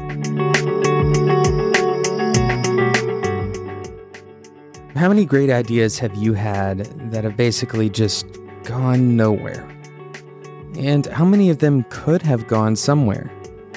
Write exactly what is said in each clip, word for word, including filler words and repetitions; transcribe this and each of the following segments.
How many great ideas have you had that have basically just gone nowhere? And how many of them could have gone somewhere?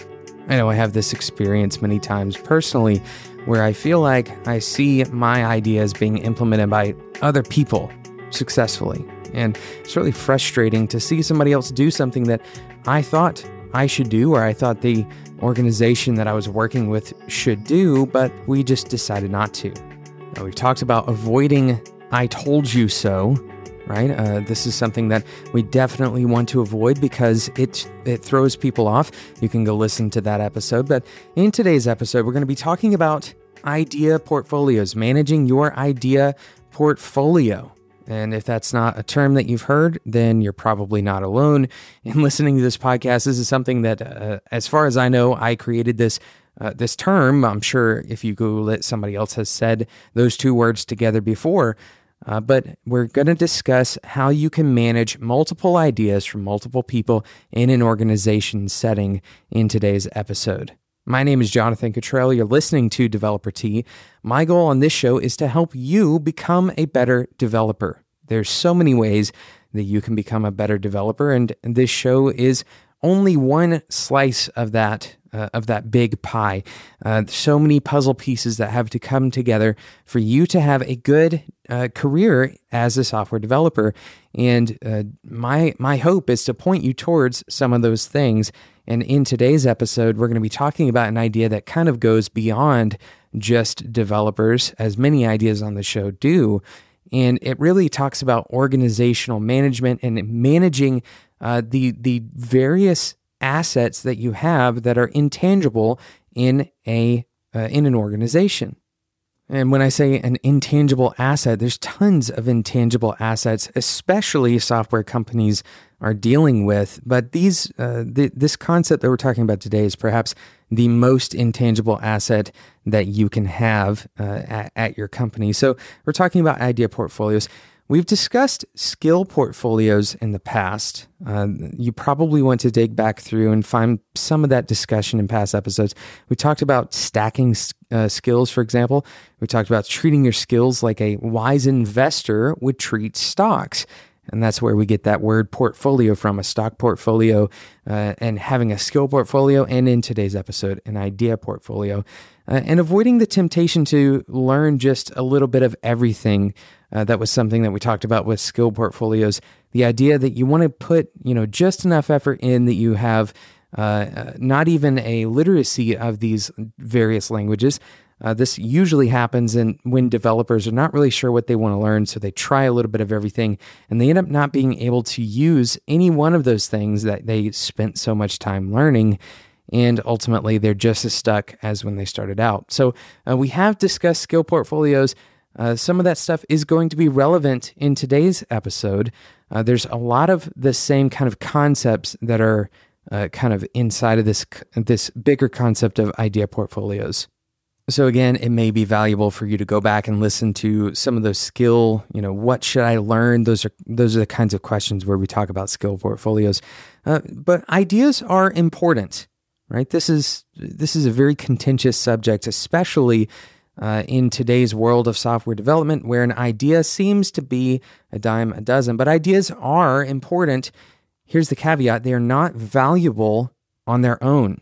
I know I have this experience many times personally where I feel like I see my ideas being implemented by other people successfully. And it's really frustrating to see somebody else do something that I thought I should do, or I thought the organization that I was working with should do, but we just decided not to. Now, we've talked about avoiding I told you so, right? Uh, this is something that we definitely want to avoid because it it throws people off. You can go listen to that episode. But in today's episode, we're going to be talking about idea portfolios, managing your idea portfolio. And if that's not a term that you've heard, then you're probably not alone in listening to this podcast. This is something that, uh, as far as I know, I created this Uh, this term. I'm sure if you Google it, somebody else has said those two words together before. Uh, but we're going to discuss how you can manage multiple ideas from multiple people in an organization setting in today's episode. My name is Jonathan Cottrell. You're listening to Developer Tea. My goal on this show is to help you become a better developer. There's so many ways that you can become a better developer, and this show is only one slice of that uh, of that big pie. Uh, so many puzzle pieces that have to come together for you to have a good uh, career as a software developer. And uh, my my hope is to point you towards some of those things. And in today's episode, we're going to be talking about an idea that kind of goes beyond just developers, as many ideas on the show do. And it really talks about organizational management and managing uh, the the various assets that you have that are intangible in a uh, in an organization. And when I say an intangible asset, there's tons of intangible assets, especially software companies are dealing with. But these uh, th- this concept that we're talking about today is perhaps the most intangible asset that you can have uh, at, at your company. So we're talking about idea portfolios. We've discussed skill portfolios in the past. Uh, you probably want to dig back through and find some of that discussion in past episodes. We talked about stacking uh, skills, for example. We talked about treating your skills like a wise investor would treat stocks. And that's where we get that word portfolio from, a stock portfolio, uh, and having a skill portfolio, and in today's episode, an idea portfolio. Uh, and avoiding the temptation to learn just a little bit of everything. Uh, that was something that we talked about with skill portfolios. The idea that you want to put, you know, just enough effort in that you have uh, uh, not even a literacy of these various languages. Uh, this usually happens in, when developers are not really sure what they want to learn, so they try a little bit of everything, and they end up not being able to use any one of those things that they spent so much time learning, and ultimately they're just as stuck as when they started out. So uh, we have discussed skill portfolios. Uh, some of that stuff is going to be relevant in today's episode. Uh, there's a lot of the same kind of concepts that are uh, kind of inside of this this bigger concept of idea portfolios. So again, it may be valuable for you to go back and listen to some of those skill, you know, what should I learn? Those are those are the kinds of questions where we talk about skill portfolios. Uh, but ideas are important, right? This is this is a very contentious subject, especially Uh, in today's world of software development, where an idea seems to be a dime a dozen. But ideas are important. Here's the caveat: they are not valuable on their own.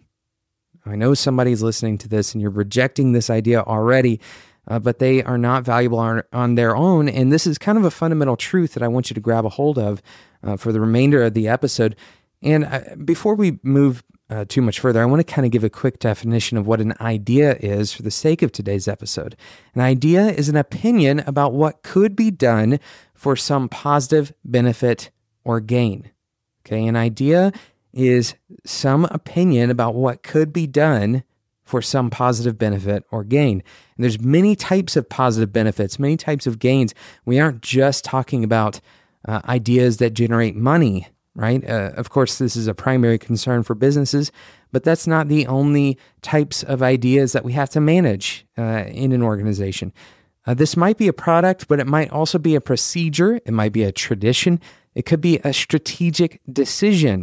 I know somebody's listening to this and you're rejecting this idea already, uh, but they are not valuable on, on their own. And this is kind of a fundamental truth that I want you to grab a hold of uh, for the remainder of the episode. And uh, before we move Uh, too much further, I want to kind of give a quick definition of what an idea is for the sake of today's episode. An idea is an opinion about what could be done for some positive benefit or gain. Okay, an idea is some opinion about what could be done for some positive benefit or gain. And there's many types of positive benefits, many types of gains. We aren't just talking about uh, ideas that generate money, right? Uh, of course, this is a primary concern for businesses, but that's not the only types of ideas that we have to manage uh, in an organization. Uh, this might be a product, but it might also be a procedure. It might be a tradition. It could be a strategic decision,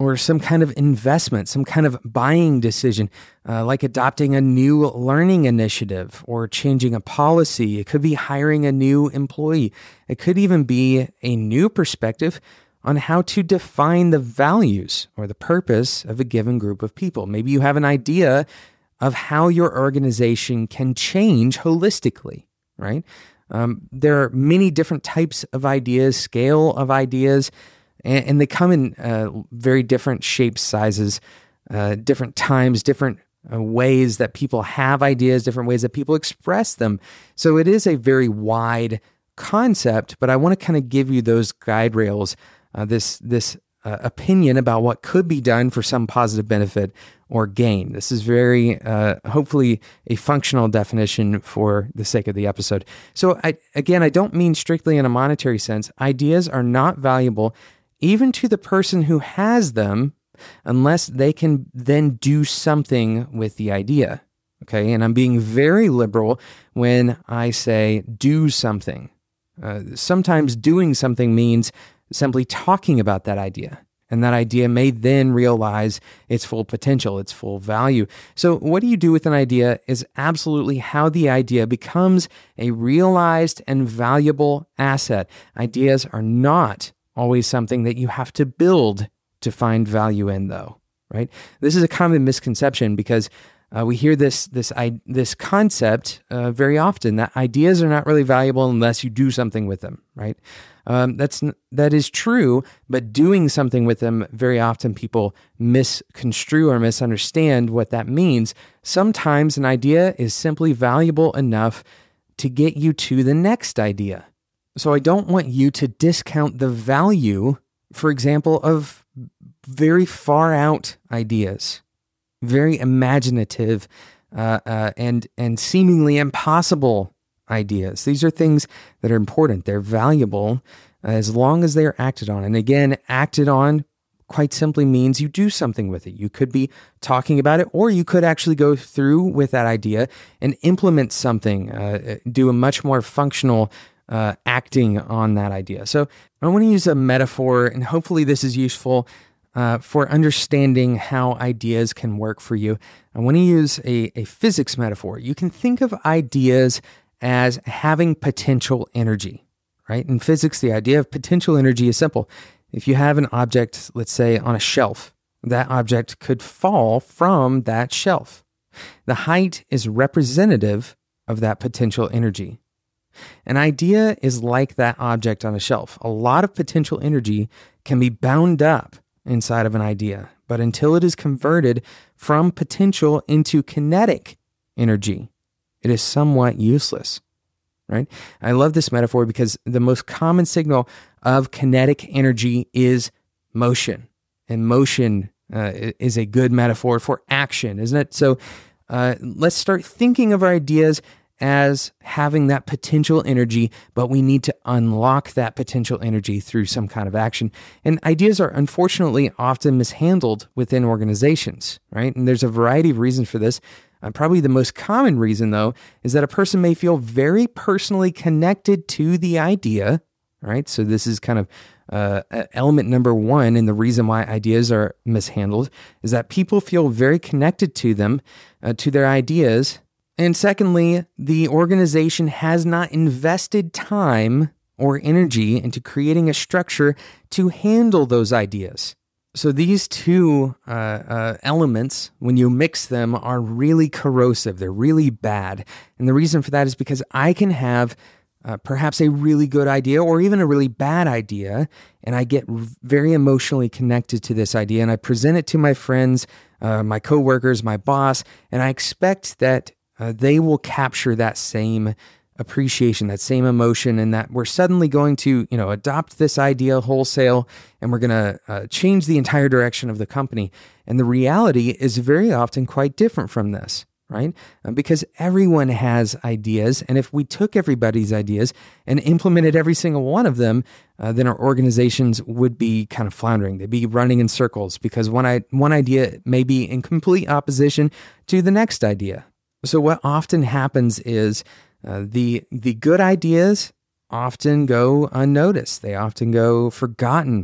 or some kind of investment, some kind of buying decision, uh, like adopting a new learning initiative or changing a policy. It could be hiring a new employee. It could even be a new perspective on how to define the values or the purpose of a given group of people. Maybe you have an idea of how your organization can change holistically, right? Um, there are many different types of ideas, scale of ideas, and, and they come in uh, very different shapes, sizes, uh, different times, different uh, ways that people have ideas, different ways that people express them. So it is a very wide concept, but I want to kind of give you those guide rails, uh, this this uh, opinion about what could be done for some positive benefit or gain. This is very, uh, hopefully, a functional definition for the sake of the episode. So I, again, I don't mean strictly in a monetary sense. Ideas are not valuable even to the person who has them unless they can then do something with the idea. Okay, and I'm being very liberal when I say do something. Uh, sometimes doing something means simply talking about that idea. And that idea may then realize its full potential, its full value. So what do you do with an idea is absolutely how the idea becomes a realized and valuable asset. Ideas are not always something that you have to build to find value in, though, right? This is a common misconception because uh, we hear this this I, this concept uh, very often that ideas are not really valuable unless you do something with them, right? Um, that's that is true, but doing something with them, very often people misconstrue or misunderstand what that means. Sometimes an idea is simply valuable enough to get you to the next idea. So I don't want you to discount the value, for example, of very far out ideas, very imaginative uh, uh, and and seemingly impossible ideas. These are things that are important. They're valuable as long as they are acted on. And again, acted on quite simply means you do something with it. You could be talking about it, or you could actually go through with that idea and implement something, uh, do a much more functional uh, acting on that idea. So I want to use a metaphor, and hopefully this is useful uh, for understanding how ideas can work for you. I want to use a, a physics metaphor. You can think of ideas as having potential energy, right? In physics, the idea of potential energy is simple. If you have an object, let's say on a shelf, that object could fall from that shelf. The height is representative of that potential energy. An idea is like that object on a shelf. A lot of potential energy can be bound up inside of an idea, but until it is converted from potential into kinetic energy, it is somewhat useless, right? I love this metaphor because the most common signal of kinetic energy is motion. And motion uh, is a good metaphor for action, isn't it? So uh, let's start thinking of our ideas as having that potential energy, but we need to unlock that potential energy through some kind of action. And ideas are unfortunately often mishandled within organizations, right? And there's a variety of reasons for this. Uh, probably the most common reason, though, is that a person may feel very personally connected to the idea, right? So this is kind of uh, element number one, and the reason why ideas are mishandled is that people feel very connected to them, uh, to their ideas. And secondly, the organization has not invested time or energy into creating a structure to handle those ideas. So these two uh, uh, elements, when you mix them, are really corrosive. They're really bad. And the reason for that is because I can have uh, perhaps a really good idea or even a really bad idea, and I get very emotionally connected to this idea, and I present it to my friends, uh, my coworkers, my boss, and I expect that uh, they will capture that same appreciation, that same emotion, and that we're suddenly going to, you know, adopt this idea wholesale, and we're going to uh, change the entire direction of the company. And the reality is very often quite different from this, right? Uh, because everyone has ideas, and if we took everybody's ideas and implemented every single one of them, uh, then our organizations would be kind of floundering. They'd be running in circles because one, I- one idea may be in complete opposition to the next idea. So what often happens is Uh, the the good ideas often go unnoticed. They often go forgotten.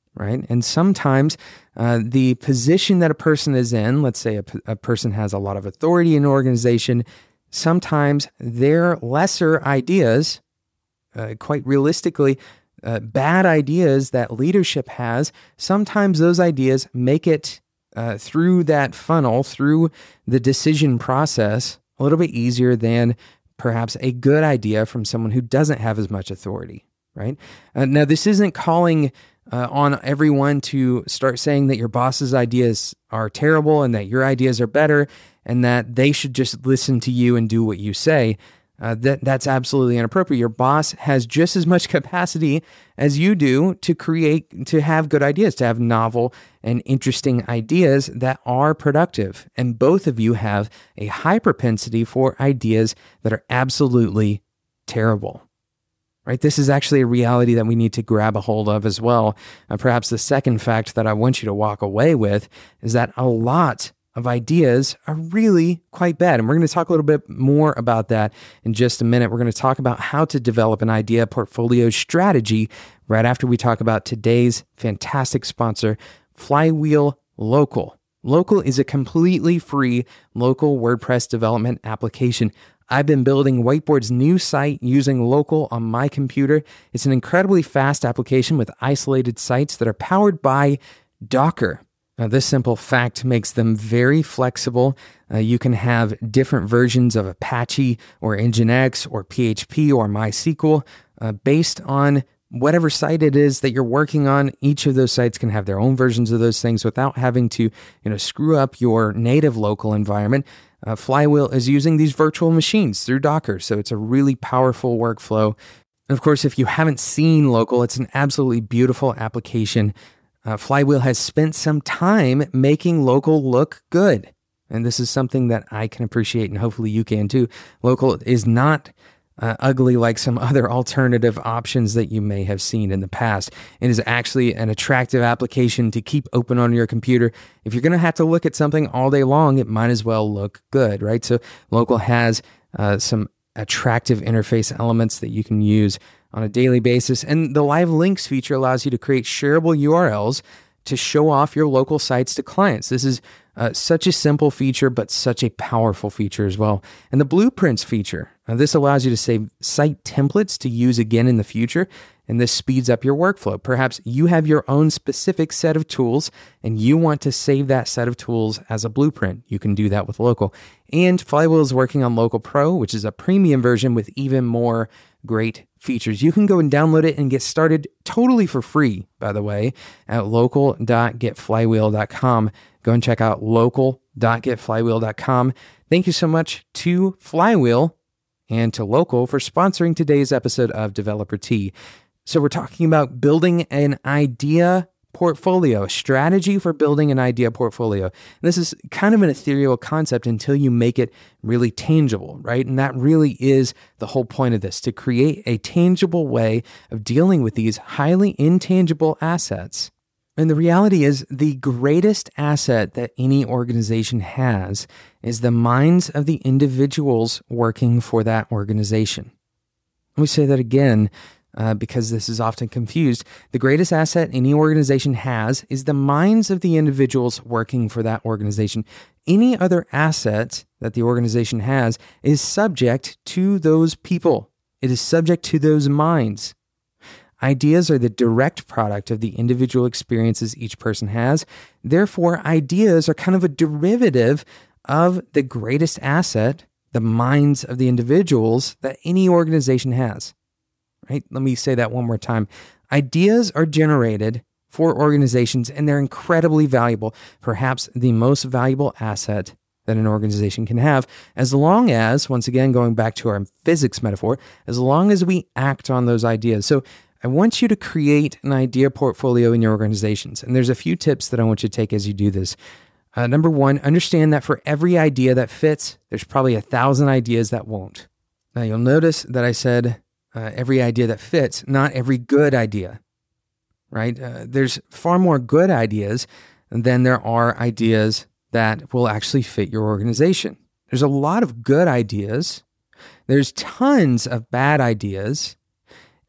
right? And sometimes uh, the position that a person is in, let's say a, p- a person has a lot of authority in an organization, sometimes their lesser ideas, uh, quite realistically, uh, bad ideas that leadership has, sometimes those ideas make it uh, through that funnel, through the decision process, a little bit easier than perhaps a good idea from someone who doesn't have as much authority, right? Uh, now, this isn't calling uh, on everyone to start saying that your boss's ideas are terrible and that your ideas are better and that they should just listen to you and do what you say. Uh, that that's absolutely inappropriate. Your boss has just as much capacity as you do to create, to have good ideas, to have novel and interesting ideas that are productive. And both of you have a high propensity for ideas that are absolutely terrible. Right? This is actually a reality that we need to grab a hold of as well. Uh, perhaps the second fact that I want you to walk away with is that a lot of ideas are really quite bad. And we're going to talk a little bit more about that in just a minute. We're going to talk about how to develop an idea portfolio strategy right after we talk about today's fantastic sponsor, Flywheel Local. Local is a completely free local WordPress development application. I've been building Whiteboard's new site using Local on my computer. It's an incredibly fast application with isolated sites that are powered by Docker. Now, this simple fact makes them very flexible. Uh, you can have different versions of Apache or Nginx or P H P or MySQL uh, based on whatever site it is that you're working on. Each of those sites can have their own versions of those things without having to, you know, screw up your native local environment. Uh, Flywheel is using these virtual machines through Docker, so it's a really powerful workflow. And of course, if you haven't seen Local, it's an absolutely beautiful application. Uh, Flywheel has spent some time making Local look good. And this is something that I can appreciate, and hopefully you can too. Local is not uh, ugly like some other alternative options that you may have seen in the past. It is actually an attractive application to keep open on your computer. If you're going to have to look at something all day long, it might as well look good, right? So Local has uh, some attractive interface elements that you can use on a daily basis. And the Live Links feature allows you to create shareable U R Ls to show off your local sites to clients. This is uh, such a simple feature, but such a powerful feature as well. And the Blueprints feature, uh, this allows you to save site templates to use again in the future. And this speeds up your workflow. Perhaps you have your own specific set of tools and you want to save that set of tools as a blueprint. You can do that with Local. And Flywheel is working on Local Pro, which is a premium version with even more great features. You can go and download it and get started totally for free, by the way, at local dot get flywheel dot com. Go and check out local dot get flywheel dot com. Thank you so much to Flywheel and to Local for sponsoring today's episode of Developer Tea. So we're talking about building an idea portfolio, strategy for building an idea portfolio. And this is kind of an ethereal concept until you make it really tangible, right? And that really is the whole point of this, to create a tangible way of dealing with these highly intangible assets. And the reality is the greatest asset that any organization has is the minds of the individuals working for that organization. Let me say that again. Uh, because this is often confused. The greatest asset any organization has is the minds of the individuals working for that organization. Any other asset that the organization has is subject to those people. It is subject to those minds. Ideas are the direct product of the individual experiences each person has. Therefore, ideas are kind of a derivative of the greatest asset, the minds of the individuals that any organization has. Right? Let me say that one more time. Ideas are generated for organizations, and they're incredibly valuable, perhaps the most valuable asset that an organization can have, as long as, once again, going back to our physics metaphor, as long as we act on those ideas. So I want you to create an idea portfolio in your organizations, and there's a few tips that I want you to take as you do this. Uh, number one, understand that for every idea that fits, there's probably a thousand ideas that won't. Now, you'll notice that I said Uh, every idea that fits, not every good idea, right? Uh, there's far more good ideas than there are ideas that will actually fit your organization. There's a lot of good ideas. There's tons of bad ideas.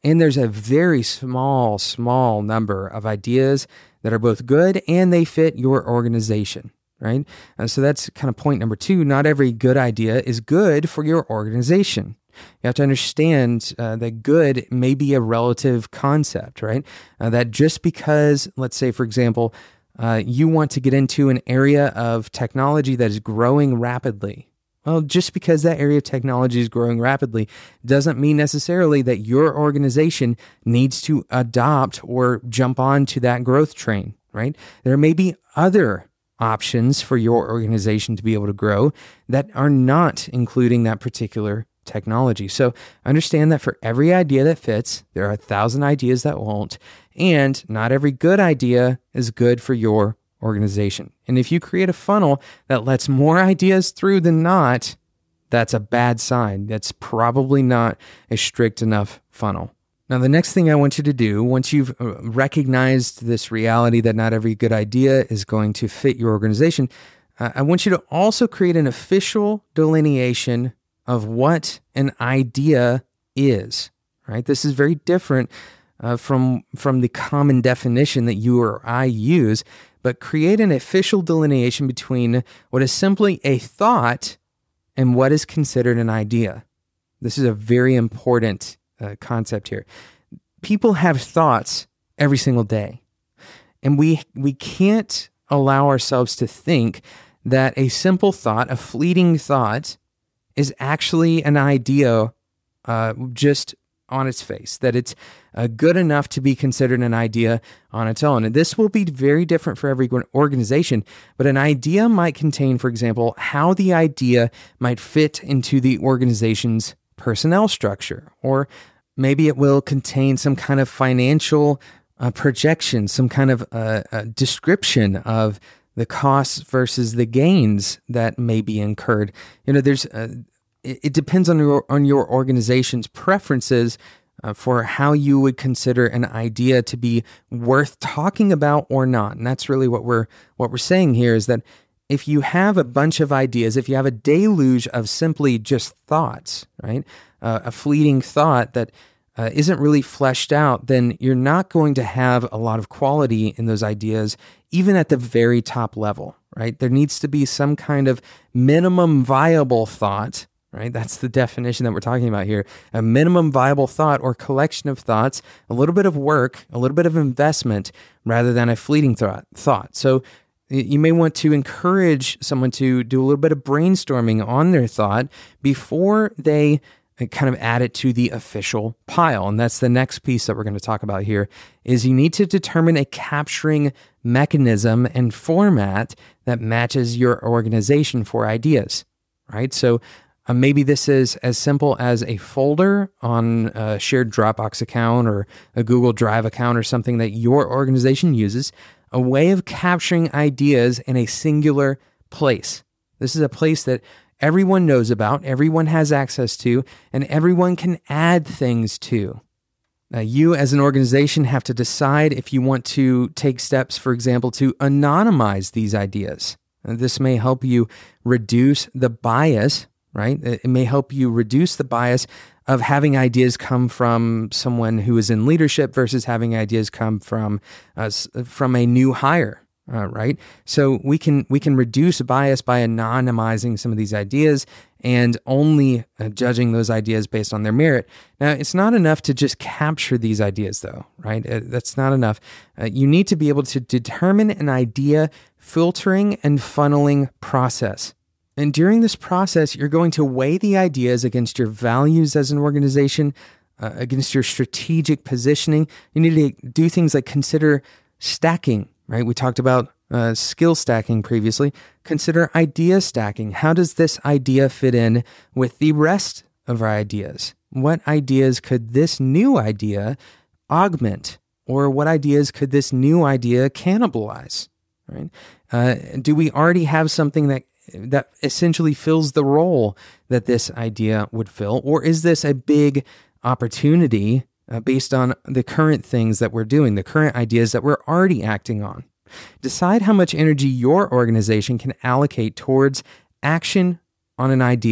And there's a very small, small number of ideas that are both good and they fit your organization, right? Uh, so that's kind of point number two. Not every good idea is good for your organization. You have to understand uh, that good may be a relative concept, right? Uh, that just because, let's say, for example, uh, you want to get into an area of technology that is growing rapidly. Well, just because that area of technology is growing rapidly doesn't mean necessarily that your organization needs to adopt or jump onto that growth train, right? There may be other options for your organization to be able to grow that are not including that particular technology. So understand that for every idea that fits, there are a thousand ideas that won't, and not every good idea is good for your organization. And if you create a funnel that lets more ideas through than not, that's a bad sign. That's probably not a strict enough funnel. Now, the next thing I want you to do, once you've recognized this reality that not every good idea is going to fit your organization, uh, I want you to also create an official delineation of what an idea is, right? This is very different uh, from, from the common definition that you or I use, but create an official delineation between what is simply a thought and what is considered an idea. This is a very important uh, concept here. People have thoughts every single day, and we we can't allow ourselves to think that a simple thought, a fleeting thought, is actually an idea uh, just on its face, that it's uh, good enough to be considered an idea on its own. And this will be very different for every organization, but an idea might contain, for example, how the idea might fit into the organization's personnel structure, or maybe it will contain some kind of financial uh, projection, some kind of uh, uh, description of the costs versus the gains that may be incurred. You know, there's uh, it, it depends on your on your organization's preferences uh, for how you would consider an idea to be worth talking about or not. And that's really what we're what we're saying here is that if you have a bunch of ideas, if you have a deluge of simply just thoughts, right, uh, a fleeting thought that uh, isn't really fleshed out, then you're not going to have a lot of quality in those ideas, even at the very top level, right? There needs to be some kind of minimum viable thought, right? That's the definition that we're talking about here. A minimum viable thought or collection of thoughts, a little bit of work, a little bit of investment, rather than a fleeting thought. thought. So you may want to encourage someone to do a little bit of brainstorming on their thought before they kind of add it to the official pile. And that's the next piece that we're going to talk about here, is you need to determine a capturing mechanism and format that matches your organization for ideas, right? So uh, maybe this is as simple as a folder on a shared Dropbox account or a Google Drive account or something that your organization uses, a way of capturing ideas in a singular place. This is a place that everyone knows about, everyone has access to, and everyone can add things to. Now, you as an organization have to decide if you want to take steps, for example, to anonymize these ideas. And this may help you reduce the bias, right? It may help you reduce the bias of having ideas come from someone who is in leadership versus having ideas come from uh, from a new hire. Uh, right, so we can we can reduce bias by anonymizing some of these ideas and only uh, judging those ideas based on their merit. Now, it's not enough to just capture these ideas, though, right? Uh, that's not enough. Uh, you need to be able to determine an idea filtering and funneling process. And during this process, you're going to weigh the ideas against your values as an organization, uh, against your strategic positioning. You need to do things like consider stacking. Right? We talked about uh, skill stacking previously. Consider idea stacking. How does this idea fit in with the rest of our ideas? What ideas could this new idea augment? Or what ideas could this new idea cannibalize? Right? Uh, do we already have something that that essentially fills the role that this idea would fill? Or is this a big opportunity Uh, based on the current things that we're doing, the current ideas that we're already acting on? Decide how much energy your organization can allocate towards action on an idea.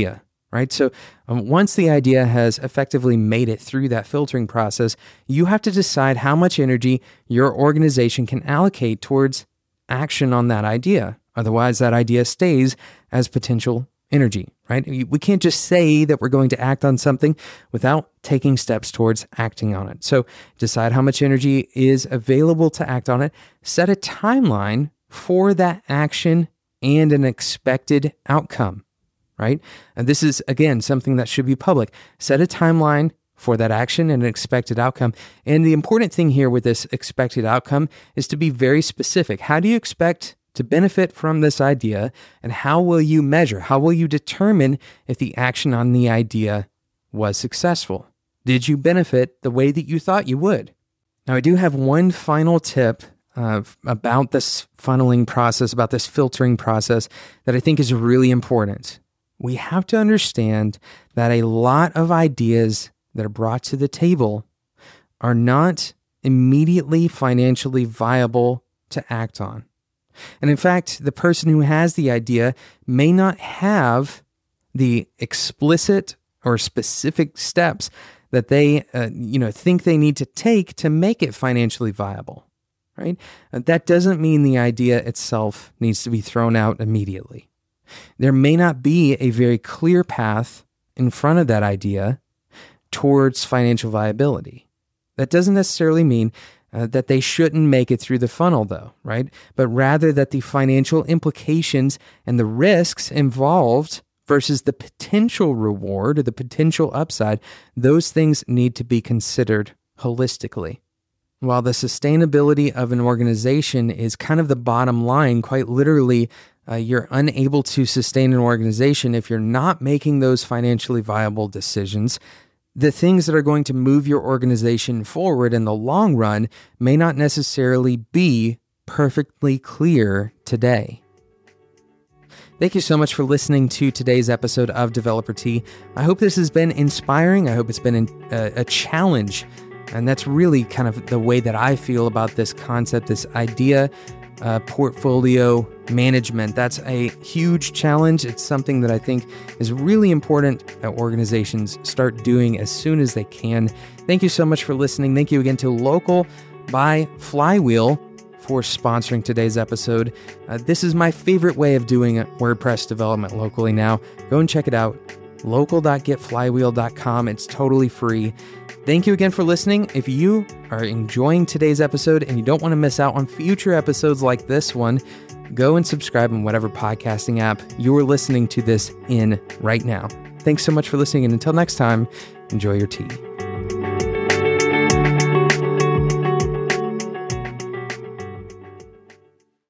right? So um, once the idea has effectively made it through that filtering process, you have to decide how much energy your organization can allocate towards action on that idea. Otherwise, that idea stays as potential energy, right? We can't just say that we're going to act on something without taking steps towards acting on it. So decide how much energy is available to act on it. Set a timeline for that action and an expected outcome, right? And this is, again, something that should be public. Set a timeline for that action and an expected outcome. And the important thing here with this expected outcome is to be very specific. How do you expect to benefit from this idea, and how will you measure? How will you determine if the action on the idea was successful? Did you benefit the way that you thought you would? Now, I do have one final tip uh, about this funneling process, about this filtering process that I think is really important. We have to understand that a lot of ideas that are brought to the table are not immediately financially viable to act on. And in fact, the person who has the idea may not have the explicit or specific steps that they, uh, you know, think they need to take to make it financially viable, right? Uh, that doesn't mean the idea itself needs to be thrown out immediately. There may not be a very clear path in front of that idea towards financial viability. That doesn't necessarily mean Uh, that they shouldn't make it through the funnel, though, right? But rather that the financial implications and the risks involved versus the potential reward or the potential upside, those things need to be considered holistically. While the sustainability of an organization is kind of the bottom line, quite literally, uh, you're unable to sustain an organization if you're not making those financially viable decisions. The things that are going to move your organization forward in the long run may not necessarily be perfectly clear today. Thank you so much for listening to today's episode of Developer Tea. I hope this has been inspiring. I hope it's been a, a challenge. And that's really kind of the way that I feel about this concept, this idea, uh, portfolio management. That's a huge challenge. It's something that I think is really important that organizations start doing as soon as they can. Thank you so much for listening. Thank you again to Local by Flywheel for sponsoring today's episode. Uh, this is my favorite way of doing WordPress development locally now. Go and check it out. local dot get flywheel dot com. It's totally free. Thank you again for listening. If you are enjoying today's episode and you don't want to miss out on future episodes like this one, go and subscribe on whatever podcasting app you're listening to this in right now. Thanks so much for listening, and until next time, enjoy your tea.